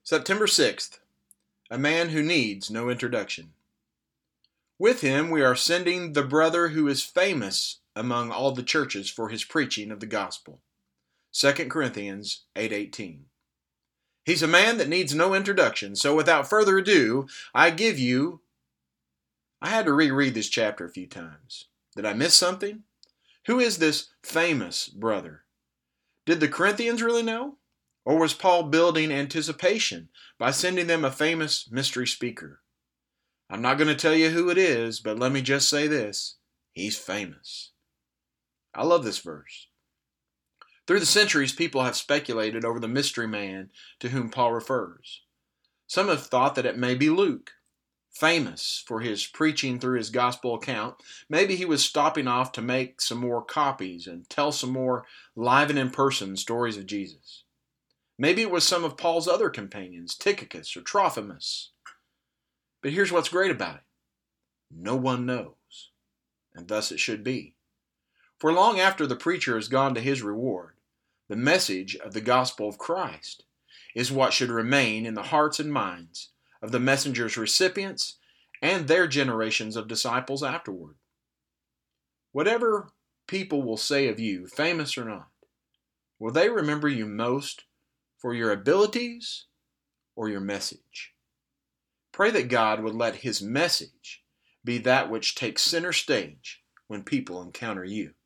September 6th, a man who needs no introduction. With him we are sending the brother who is famous among all the churches for his preaching of the gospel. 2 Corinthians 8:18. He's a man that needs no introduction, so without further ado, I had to reread this chapter a few times. Did I miss something? Who is this famous brother? Did the Corinthians really know? Or was Paul building anticipation by sending them a famous mystery speaker? I'm not going to tell you who it is, but let me just say this. He's famous. I love this verse. Through the centuries, people have speculated over the mystery man to whom Paul refers. Some have thought that it may be Luke, famous for his preaching through his gospel account. Maybe he was stopping off to make some more copies and tell some more live and in-person stories of Jesus. Maybe it was some of Paul's other companions, Tychicus or Trophimus. But here's what's great about it. No one knows, and thus it should be. For long after the preacher has gone to his reward, the message of the gospel of Christ is what should remain in the hearts and minds of the messenger's recipients and their generations of disciples afterward. Whatever people will say of you, famous or not, will they remember you most for your abilities or your message? Pray that God would let His message be that which takes center stage when people encounter you.